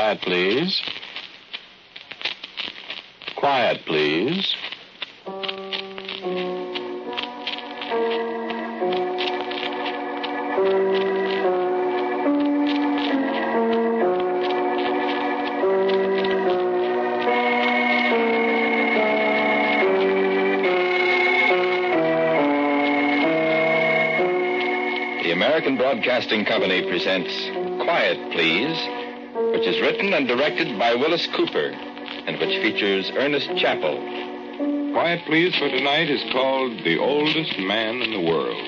Quiet, please. Quiet, please. The American Broadcasting Company presents Quiet, Please, which is written and directed by Willis Cooper, and which features Ernest Chappell. Quiet, Please for tonight is called The Oldest Man in the World.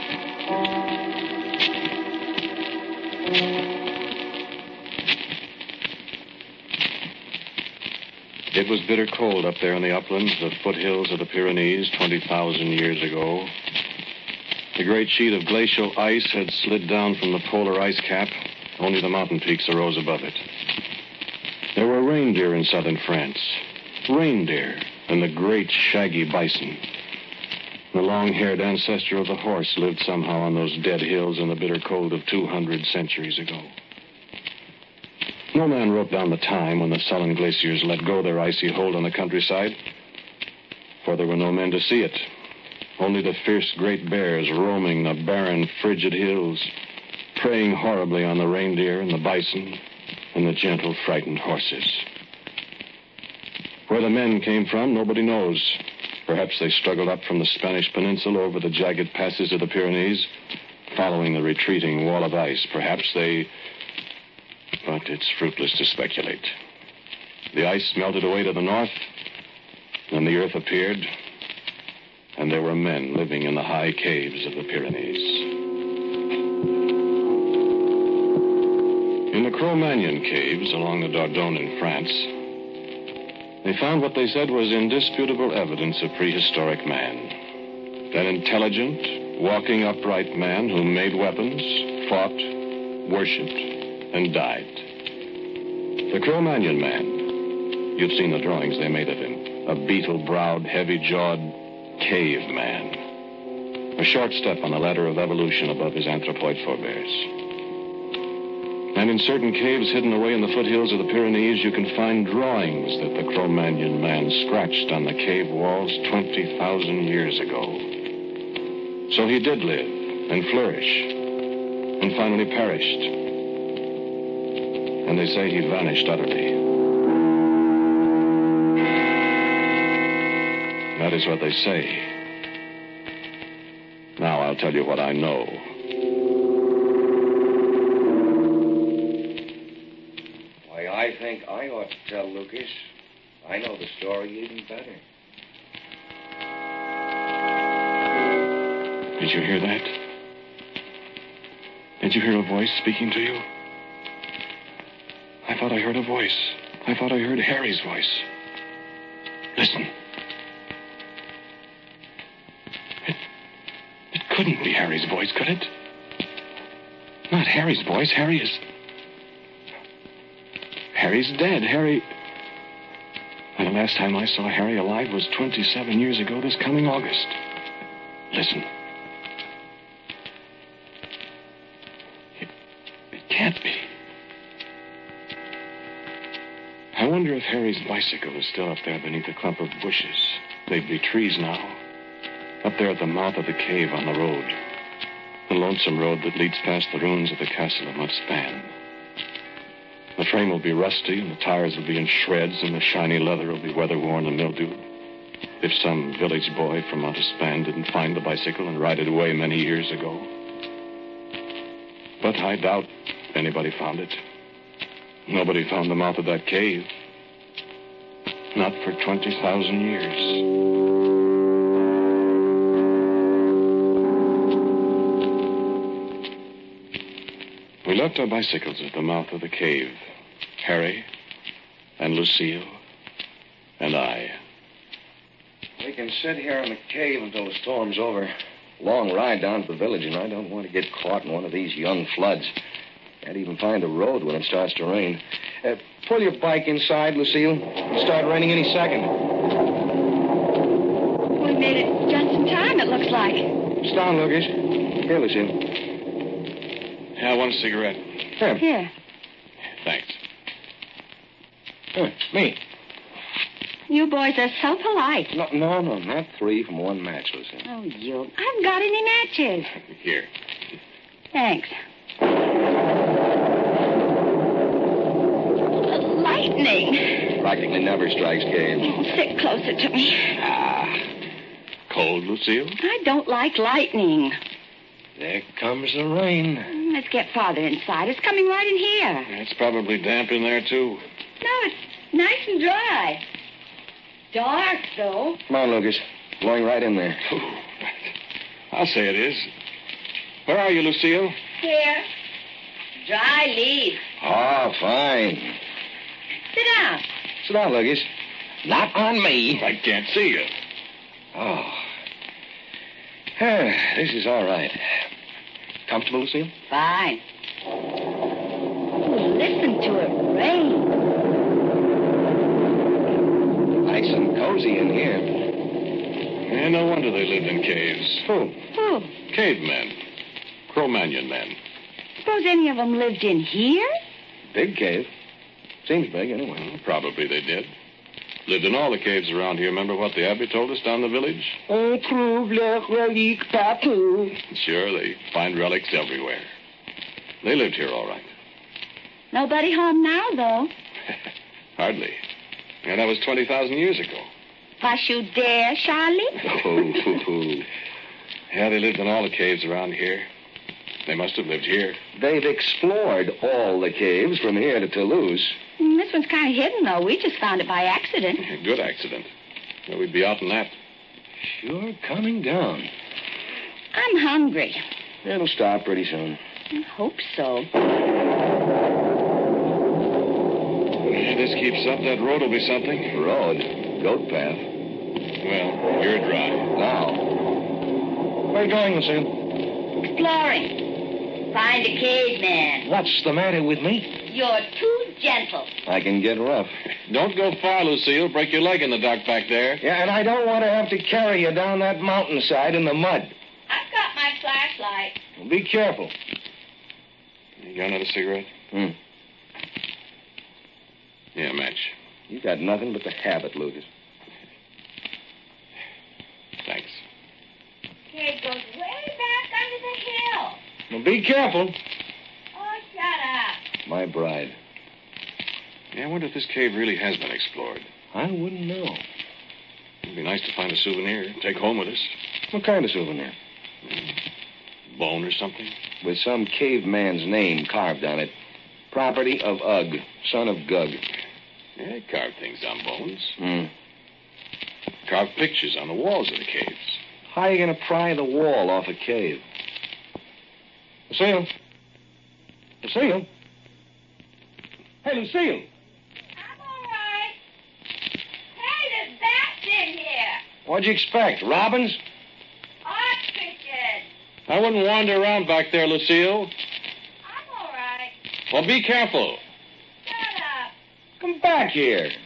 It was bitter cold up there in the uplands, the foothills of the Pyrenees 20,000 years ago. The great sheet of glacial ice had slid down from the polar ice cap. Only the mountain peaks arose above it. There were reindeer in southern France. Reindeer and the great shaggy bison. The long-haired ancestor of the horse lived somehow on those dead hills in the bitter cold of 200 centuries ago. No man wrote down the time when the sullen glaciers let go their icy hold on the countryside, for there were no men to see it. Only the fierce great bears roaming the barren, frigid hills, preying horribly on the reindeer and the bison and the gentle, frightened horses. Where the men came from, nobody knows. Perhaps they struggled up from the Spanish peninsula over the jagged passes of the Pyrenees, following the retreating wall of ice. Perhaps they... But it's fruitless to speculate. The ice melted away to the north, and the earth appeared, and there were men living in the high caves of the Pyrenees. In the Cro-Magnon caves along the Dordogne in France, they found what they said was indisputable evidence of prehistoric man. An intelligent, walking upright man who made weapons, fought, worshipped, and died. The Cro-Magnon man. You've seen the drawings they made of him. A beetle-browed, heavy-jawed caveman. A short step on the ladder of evolution above his anthropoid forebears. And in certain caves hidden away in the foothills of the Pyrenees, you can find drawings that the Cro-Magnon man scratched on the cave walls 20,000 years ago. So he did live and flourish and finally perished. And they say he vanished utterly. That is what they say. Now I'll tell you what I know. Why, I think I ought to tell Lucas. I know the story even better. Did you hear that? Did you hear a voice speaking to you? I thought I heard a voice. I thought I heard Harry's voice. Listen. It couldn't be Harry's voice, could it? Not Harry's voice. Harry's dead. Harry... And the last time I saw Harry alive was 27 years ago this coming August. Listen. It can't be. I wonder if Harry's bicycle is still up there beneath a clump of bushes. They'd be trees now. Up there at the mouth of the cave on the road. The lonesome road that leads past the ruins of the castle of Muntspan. The frame will be rusty, and the tires will be in shreds, and the shiny leather will be weather-worn and mildewed. If some village boy from Muntspan didn't find the bicycle and ride it away many years ago. But I doubt anybody found it. Nobody found the mouth of that cave. Not for 20,000 years. We left our bicycles at the mouth of the cave. Harry and Lucille and I. We can sit here in the cave until the storm's over. Long ride down to the village, and I don't want to get caught in one of these young floods. Can't even find a road when it starts to rain. Pull your bike inside, Lucille. It'll start raining any second. We made it just in time, it looks like. It's down, Lucas. Here, Lucille. Yeah, I want a cigarette. Here. Here. Thanks. Me. You boys are so polite. No, not 3 from one match, Lucille. Oh, you. I haven't got any matches. Here. Thanks. Lightning. Practically never strikes Cave. Oh, sit closer to me. Cold, Lucille? I don't like lightning. There comes the rain. Let's get farther inside. It's coming right in here. It's probably damp in there, too. No, it's nice and dry. Dark, though. Come on, Lucas. Blowing right in there. I'll say it is. Where are you, Lucille? Here. Dry leaves. Oh, fine. Sit down. Sit down, Lucas. Not on me. I can't see you. Oh. This is all right. Comfortable, Lucille? Fine. Oh, listen to it rain. Nice and cozy in here. Yeah, no wonder they lived in caves. Who? Oh, Cavemen. Cro-Magnon men. suppose any of them lived in here? Big cave. Seems big, anyway. Probably they did. Lived in all the caves around here. Remember what the abbé told us down the village? On trouve les reliques partout. Sure, they find relics everywhere. They lived here all right. Nobody home now, though. Hardly. And that was 20,000 years ago. Was you there, Charlie? Oh. Yeah, they lived in all the caves around here. They must have lived here. They've explored all the caves from here to Toulouse. This one's kind of hidden, though. We just found it by accident. Good accident. Well, we'd be out in that. Sure coming down. I'm hungry. It'll stop pretty soon. I hope so. If this keeps up, that road will be something. Road? Goat path. Well, you're dry. Now. Where are you going, Lucille? Exploring. Find a caveman. What's the matter with me? You're too gentle. I can get rough. Don't go far, Lucille. Break your leg in the dark back there. Yeah, and I don't want to have to carry you down that mountainside in the mud. I've got my flashlight. Well, be careful. You got another cigarette? Yeah, match. You got nothing but the habit, Lucas. Thanks. Cave goes way back under the hill. Well, be careful. Oh, shut up. My bride. Yeah, I wonder if this cave really has been explored. I wouldn't know. It'd be nice to find a souvenir, take home with us. What kind of souvenir? Bone or something? With some caveman's name carved on it. Property of Ugg, son of Gug. Yeah, they carved things on bones. Carved pictures on the walls of the caves. How are you going to pry the wall off a cave? Lucille? Lucille? Hey, Lucille. I'm all right. Hey, there's bats in here. What'd you expect? Robins? Ostriches. I wouldn't wander around back there, Lucille. I'm all right. Well, be careful. Shut up. Come back here. In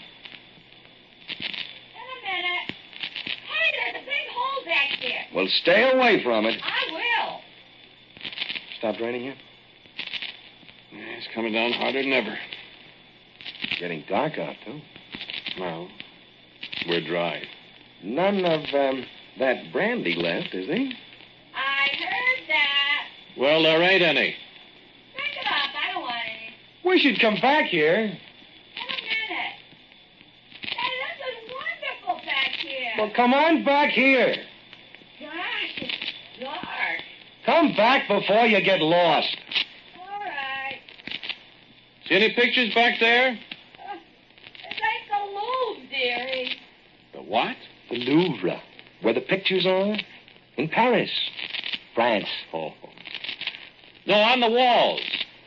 a minute. Hey, there's a big hole back here. Well, stay away from it. I will. Stopped raining yet? Yeah, it's coming down harder than ever. Getting dark out, too. Well, we're dry. None of that brandy left, is there? I heard that. Well, there ain't any. Pick it up. I don't want any. We should come back here. In a minute. Hey, this is wonderful back here. Well, come on back here. Gosh, it's dark. Come back before you get lost. All right. See any pictures back there? It's like the Louvre, dearie. The what? The Louvre, where the pictures are. In Paris, France. Oh. No, on the walls.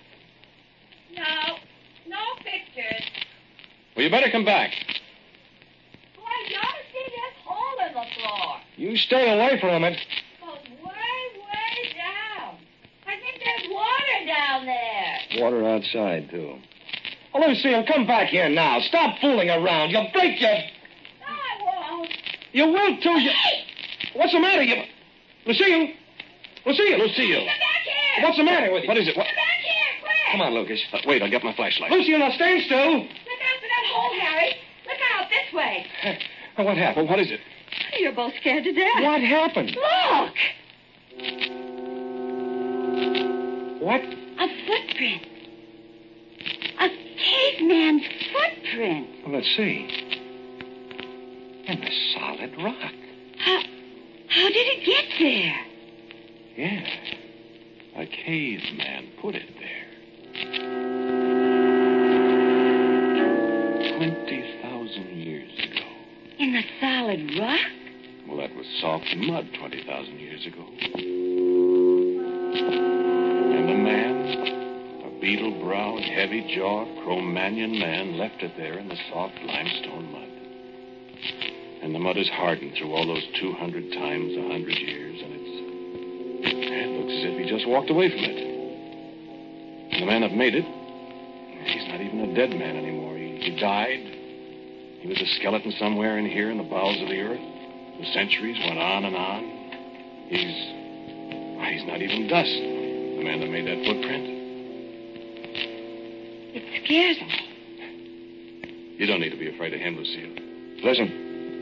No pictures. Well, you better come back. Boy, you ought to see this hole in the floor. You stay away from it. It goes way down. I think there's water down there. Water outside, too. Oh, Lucille, come back here now. Stop fooling around. You'll break your... No, I won't. You will, too. Hey! What's the matter? Lucille? Lucille? Come back here. What's the matter with you? What is it? What? Come back here, quick. Come on, Lucas. Wait, I'll get my flashlight. Lucille, now stand still. Look out for that hole way. What happened? What is it? You're both scared to death. What happened? Look! What? A footprint. A caveman's footprint. Well, let's see. In the solid rock. How did it get there? Yeah. A caveman put it there. 20,000 years ago. In the solid rock? Well, that was soft mud 20,000 years ago. And the man, a beetle-browed, heavy-jawed Cro-Magnon man, left it there in the soft limestone mud. And the mud is hardened through all those 200 times 100 years, and it looks as if he just walked away from it. And the man that made it, he's not even a dead man anymore. He died. He was a skeleton somewhere in here in the bowels of the earth. The centuries went on and on. He's not even dust, the man that made that footprint. It scares me. You don't need to be afraid of him, Lucille. Listen.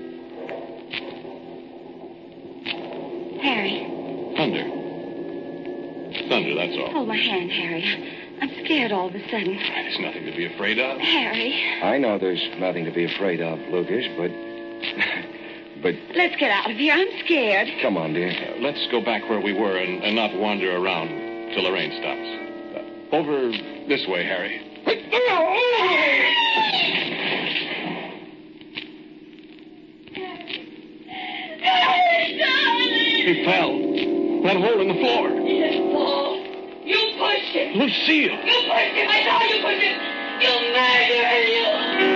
Harry. Thunder. Thunder, that's all. Hold my hand, Harry. I'm scared all of a sudden. There's nothing to be afraid of. Harry. I know there's nothing to be afraid of, Lucas, but... Let's get out of here. I'm scared. Come on, dear. Let's go back where we were and not wander around till the rain stops. Over this way, Harry. He fell. That hole in the floor. He didn't fall. You pushed him. Lucille. You pushed him. I saw you push him. You murderer, you.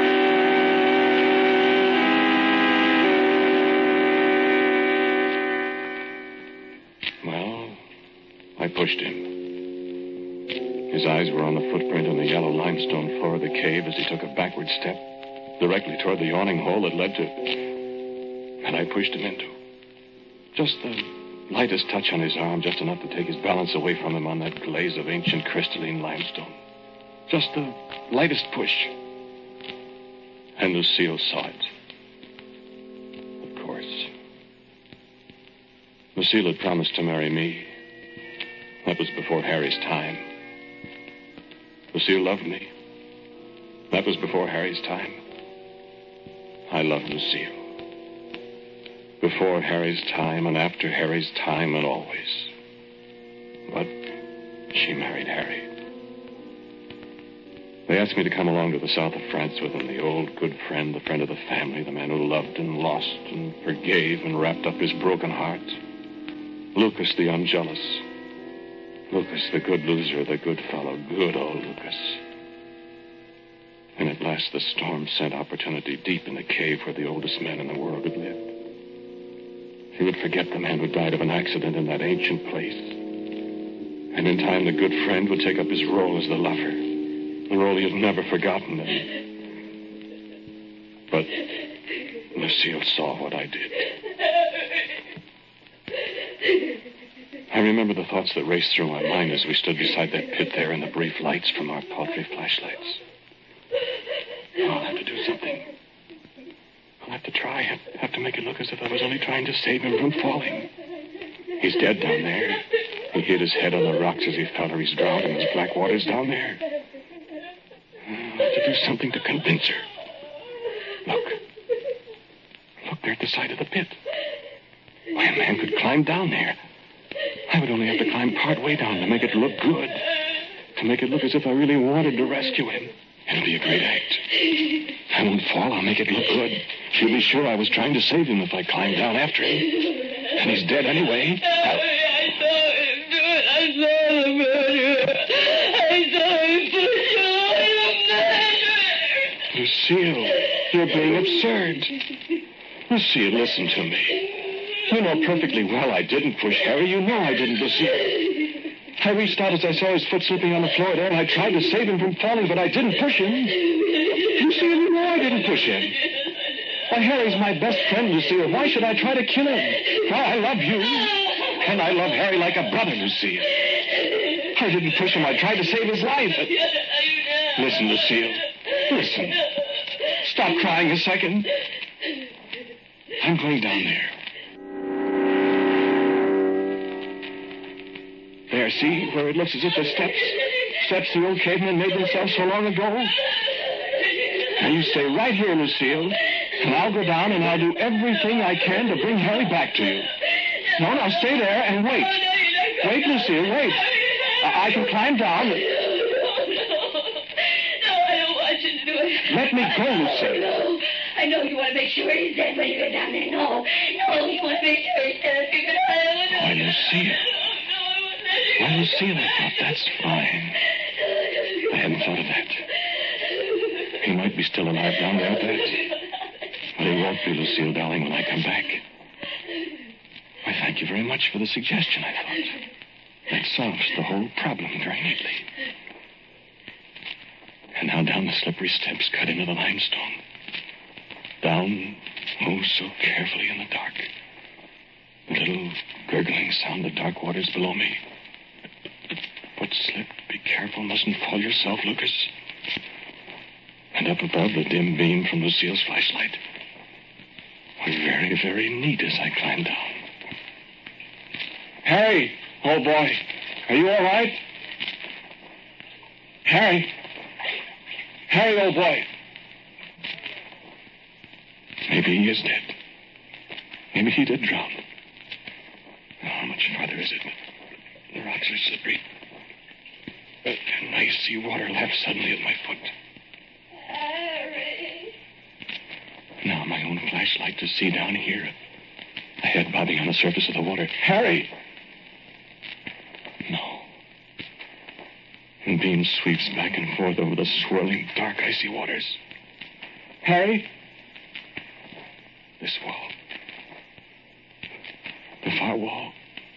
Well, I pushed him. His eyes were on the footprint on the yellow limestone floor of the cave as he took a backward step directly toward the yawning hole that led to... And I pushed him into. Just the lightest touch on his arm, just enough to take his balance away from him on that glaze of ancient crystalline limestone. Just the lightest push. And Lucille saw it. Of course. Lucille had promised to marry me. That was before Harry's time. Lucille loved me. That was before Harry's time. I loved Lucille. Before Harry's time and after Harry's time and always. But she married Harry. They asked me to come along to the south of France with them, the old good friend, the friend of the family, the man who loved and lost and forgave and wrapped up his broken heart. Lucas, the unjealous. Lucas, the good loser, the good fellow, good old Lucas. And at last the storm sent opportunity deep in the cave where the oldest man in the world had lived. He would forget the man who died of an accident in that ancient place. And in time, the good friend would take up his role as the lover. The role he had never forgotten. But Lucille saw what I did. I remember the thoughts that raced through my mind as we stood beside that pit there in the brief lights from our paltry flashlights. Oh, I'll have to do something. I'll have to try. I'll have to make it look as if I was only trying to save him from falling. He's dead down there. He hit his head on the rocks as he fell, or he's drowned in those black waters down there. I'll have to do something to convince her. Look. Look there at the side of the pit. Why, a man could climb down there. I would only have to climb part way down to make it look good. To make it look as if I really wanted to rescue him. It'll be a great act. I won't fall. I'll make it look good. She'll be sure I was trying to save him if I climbed down after him. And he's dead anyway. I saw him do it. I saw the murderer. I saw him push you. Lucille, you're being absurd. Lucille, listen to me. You know perfectly well I didn't push Harry. You know I didn't, Lucille. I reached out as I saw his foot slipping on the floor there, and I tried to save him from falling, but I didn't push him. Lucille, you know I didn't push him. Why, Harry's my best friend, Lucille. Why should I try to kill him? Why, I love you. And I love Harry like a brother, Lucille. I didn't push him. I tried to save his life. Listen, Lucille. Listen. Stop crying a second. I'm going down there. There, see where it looks as if the steps the old cavemen made themselves so long ago? Now you stay right here, Lucille, and I'll go down and I'll do everything I can to bring Harry back to you. No, stay there and wait. Wait, Lucille, wait. I can climb down. No, I don't want you to do it. Let me go, Lucille. No, I know you want to make sure he's dead when you get down there. No, you want to make sure he's dead because Why, Lucille. Why, Lucille, I thought that's fine. I hadn't thought of that. He might be still alive down there at that. But he won't be, Lucille, darling, when I come back. Why, thank you very much for the suggestion, I thought. That solves the whole problem very neatly. And now down the slippery steps cut into the limestone. Down, oh, so carefully in the dark. The little gurgling sound of dark waters below me. Foot slip, be careful, mustn't fall yourself, Lucas. And up above, the dim beam from Lucille's flashlight. Were very, very neat as I climbed down. Harry, oh boy, are you all right? Harry, old boy. Maybe he is dead. Maybe he did drown. How much farther is it? The rocks are slippery. And I see water lap suddenly at my foot. Harry. Now my own flashlight to see down here. A head bobbing on the surface of the water. Harry! No. And beam sweeps back and forth over the swirling, dark, icy waters. Harry? This wall. The far wall.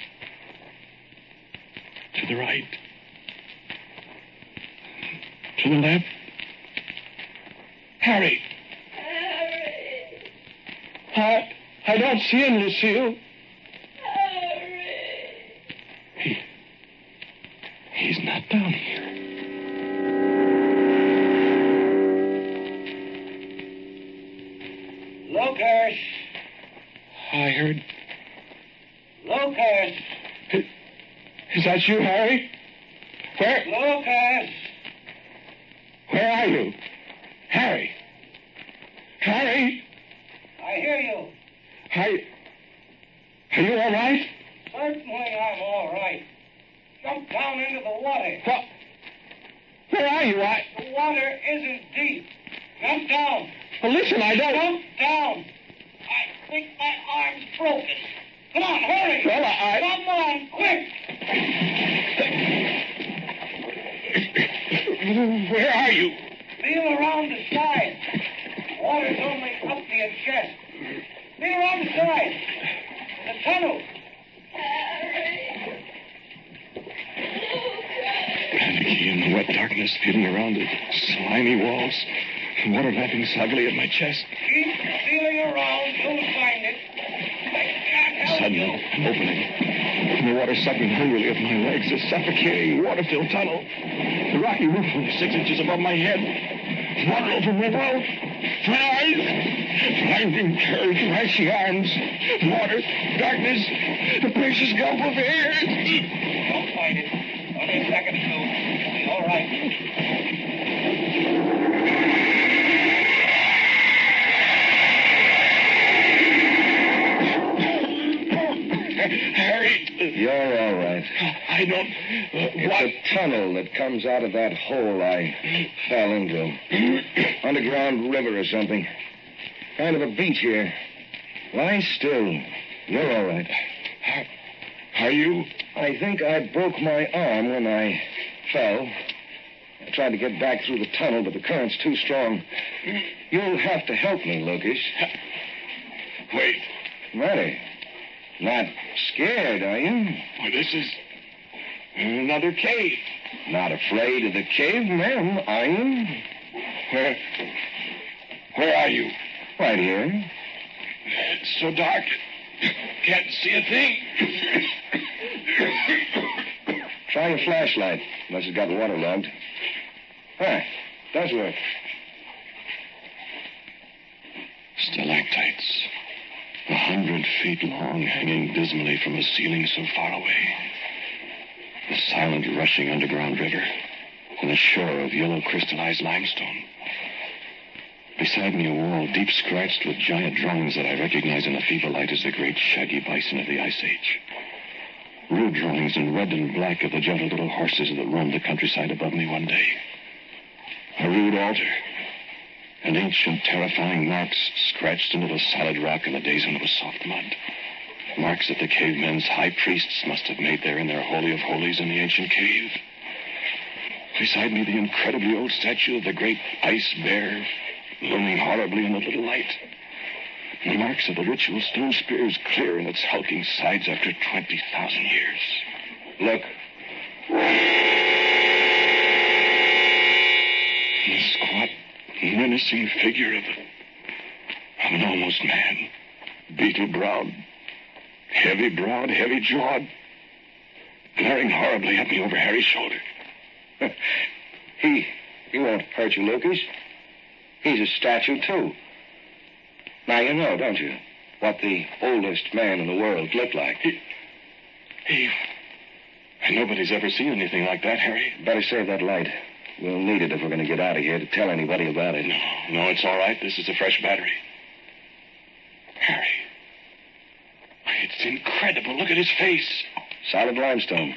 To the right. To the left. Harry! I don't see him, Lucille. Harry. He's not down here. Lucas! I heard... Lucas! Is that you, Harry? Where... Lucas! Where are you? Harry! Harry! I hear you. Are you all right? Certainly I'm all right. Jump down into the water. What? Where are you? The water isn't deep. Jump down. Well, listen, I don't... Jump down. I think my arm's broken. Come on, hurry. Well, Come on, quick. Where are you? Feel around the side. Water's only up to your chest. Feel around the side. The tunnel. Panicky in the wet darkness, feeling around the slimy walls, water lapping soggily at my chest. Keep feeling around. You'll find it. I can't help Suddenly, you. an opening. And the water sucking hungrily at my legs, a suffocating, water-filled tunnel. The rocky roof only 6 inches above my head. Water over my mouth. My eyes. Blinding curves, icy arms. Water, darkness, the precious gulf of air. Don't fight it. Only a second or two. You'll be all right. Harry. You're all right. I don't... It's a tunnel that comes out of that hole I fell into. Underground river or something. Kind of a beach here. Lie still. You're all right. Are you? I think I broke my arm when I fell. I tried to get back through the tunnel, but the current's too strong. You'll have to help me, Lucas. Wait. Matter? Not scared, are you? Well, this is another cave. Not afraid of the cavemen, are you? Where are you? Right here. It's so dark. Can't see a thing. Try your flashlight, unless it's got waterlogged. Does work. feet long, hanging dismally from a ceiling so far away. The silent, rushing underground river, and a shore of yellow crystallized limestone. Beside me, a wall deep scratched with giant drawings that I recognize in the feeble light as the great shaggy bison of the Ice Age. Rude drawings in red and black of the gentle little horses that roamed the countryside above me one day. A rude altar, and ancient, terrifying marks scratched into the solid rock in the days when it was soft mud. Marks that the cavemen's high priests must have made there in their holy of holies in the ancient cave. Beside me, the incredibly old statue of the great ice bear, looming horribly in the little light. The marks of the ritual stone spears clear in its hulking sides after 20,000 years. Look. The squat, menacing figure of an almost man. Beetle-browed, heavy-browed, heavy-jawed, glaring horribly at me over Harry's shoulder. He won't hurt you, Lucas. He's a statue, too. Now, you know, don't you, what the oldest man in the world looked like? Nobody's ever seen anything like that, Harry. Better save that light. We'll need it if we're going to get out of here to tell anybody about it. No, it's all right. This is a fresh battery. Harry. It's incredible. Look at his face. Solid limestone.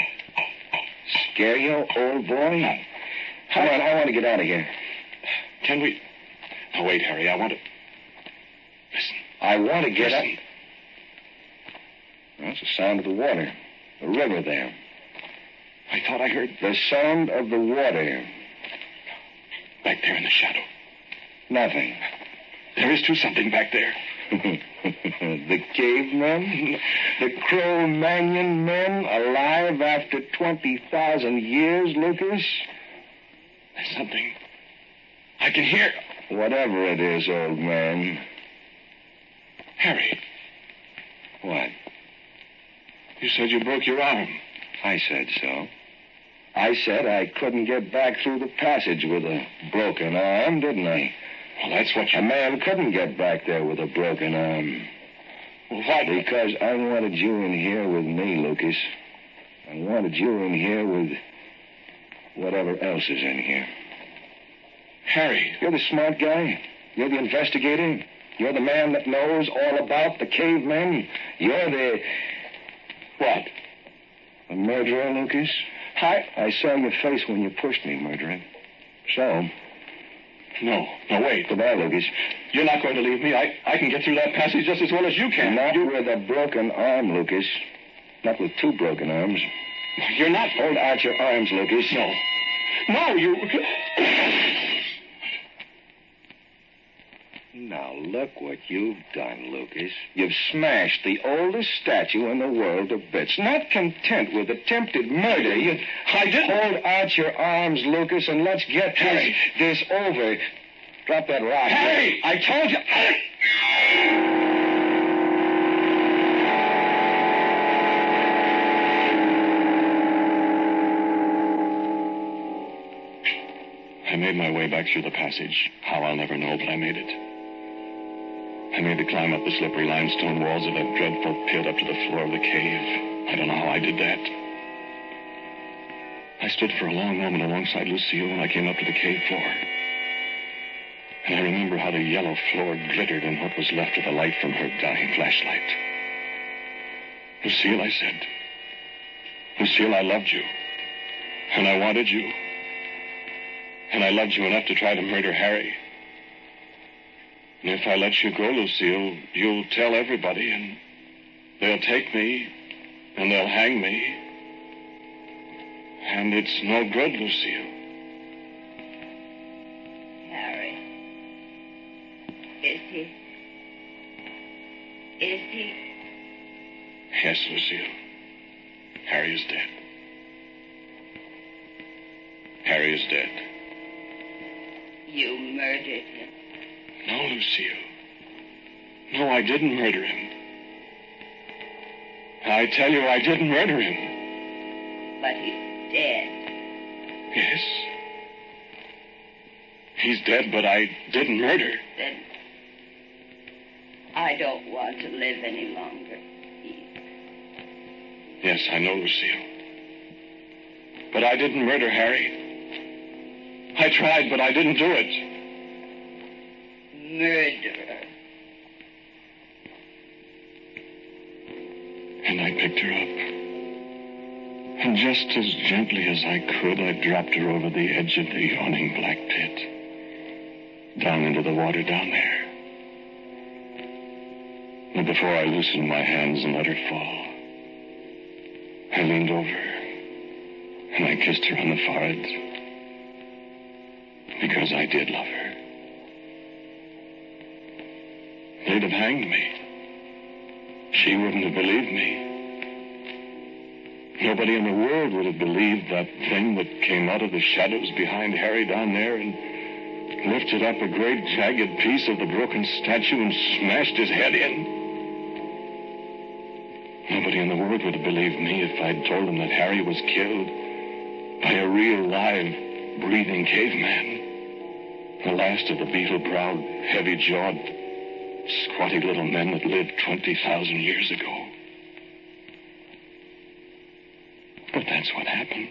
Scare you, old boy? Come on, I want to get out of here. Can we... Oh, wait, Harry, I want to... Listen. I want to get out... Listen. That's the sound of the water. The river there. I thought I heard... The sound of the water. Back there in the shadow. Nothing. There is, too, something back there. The cavemen? The Cro-Magnon men alive after 20,000 years, Lucas? There's something... I can hear... Whatever it is, old man. Harry. What? You said you broke your arm. I said so. I said I couldn't get back through the passage with a broken arm, didn't I? Well, that's what you... A man couldn't get back there with a broken arm. Well, why? Because I wanted you in here with me, Lucas. I wanted you in here with whatever else is in here. Harry. You're the smart guy. You're the investigator. You're the man that knows all about the cavemen. You're the... What? A murderer, Lucas? I saw your face when you pushed me, murderer. So... No, wait. Goodbye, Lucas. You're not going to leave me. I can get through that passage just as well as you can. Not with a broken arm, Lucas. Not with two broken arms. You're not... Hold out your arms, Lucas. No, you... Now, look what you've done, Lucas. You've smashed the oldest statue in the world to bits. Not content with attempted murder, I didn't. Hold out your arms, Lucas, and let's get this over. Drop that rock. Harry, I told you... I made my way back through the passage. How, I'll never know, but I made it. I made the climb up the slippery limestone walls of that dreadful pit up to the floor of the cave. I don't know how I did that. I stood for a long moment alongside Lucille when I came up to the cave floor. And I remember how the yellow floor glittered in what was left of the light from her dying flashlight. Lucille, I said. Lucille, I loved you. And I wanted you. And I loved you enough to try to murder Harry. And if I let you go, Lucille, you'll tell everybody, and they'll take me, and they'll hang me. And it's no good, Lucille. Harry. Is he? Yes, Lucille. Harry is dead. Harry is dead. You murdered him. No, Lucille. No, I didn't murder him. I tell you, I didn't murder him. But he's dead. Yes. He's dead, but I didn't murder. Then I don't want to live any longer. Yes, I know, Lucille. But I didn't murder Harry. I tried, but I didn't do it. Murderer. And I picked her up. And just as gently as I could, I dropped her over the edge of the yawning black pit. Down into the water down there. And before I loosened my hands and let her fall, I leaned over and I kissed her on the forehead because I did love her. They'd have hanged me. She wouldn't have believed me. Nobody in the world would have believed that thing that came out of the shadows behind Harry down there and lifted up a great jagged piece of the broken statue and smashed his head in. Nobody in the world would have believed me if I'd told them that Harry was killed by a real, live, breathing caveman. The last of the beetle-browed, heavy-jawed, squatty little men that lived 20,000 years ago. But that's what happened.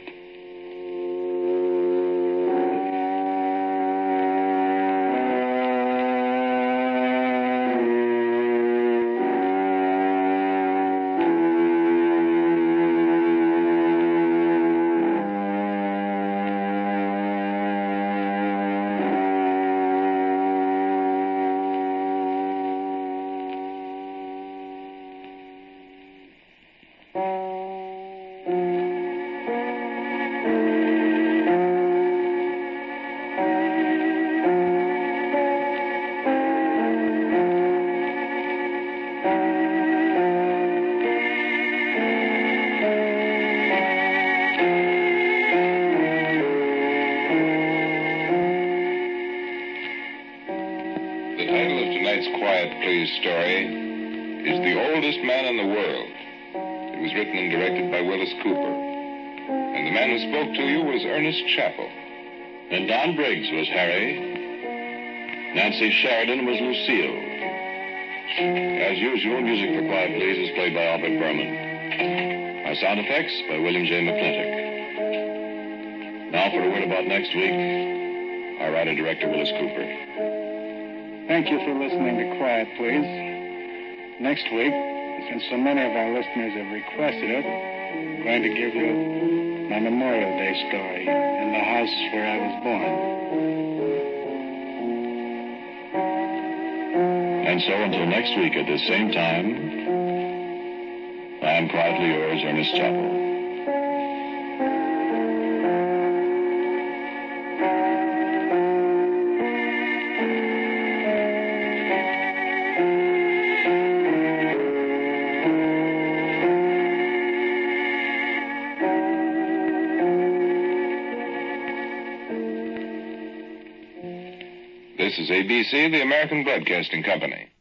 Story is The Oldest Man in the World. It was written and directed by Willis Cooper. And the man who spoke to you was Ernest Chappell. And Don Briggs was Harry. Nancy Sheridan was Lucille. As usual, music for Quiet Please is played by Albert Berman. Our sound effects by William J. McClintock. Now for a word about next week, our writer-director Willis Cooper. Thank you for listening to Quiet Please. Next week, since so many of our listeners have requested it, I'm going to give you my Memorial Day story in the house where I was born. And so until next week at the same time, I am quietly yours, Ernest Chappell. This is ABC, the American Broadcasting Company.